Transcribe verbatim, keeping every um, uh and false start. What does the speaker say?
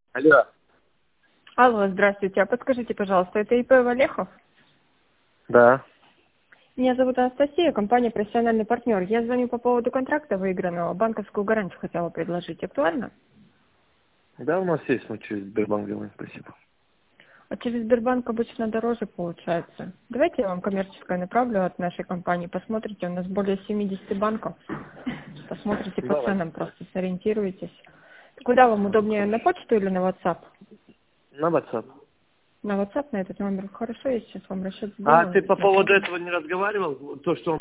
Алло. Алло, здравствуйте. А подскажите, пожалуйста, это ИП Валехов? Да. Меня зовут Анастасия, компания «Профессиональный партнер». Я звоню по поводу контракта выигранного. Банковскую гарантию хотела предложить. Актуально? Да, у нас есть, мы через Сбербанк делаем, спасибо. А через Сбербанк обычно дороже получается. Давайте я вам коммерческое направлю от нашей компании. Посмотрите, у нас более семидесяти банков. Посмотрите по Давай. ценам, просто сориентируйтесь. Куда вам удобнее, на почту или на WhatsApp? На WhatsApp. На WhatsApp, на этот номер. Хорошо, я сейчас вам расчет А сделаю. ты по поводу этого не разговаривал? То, что он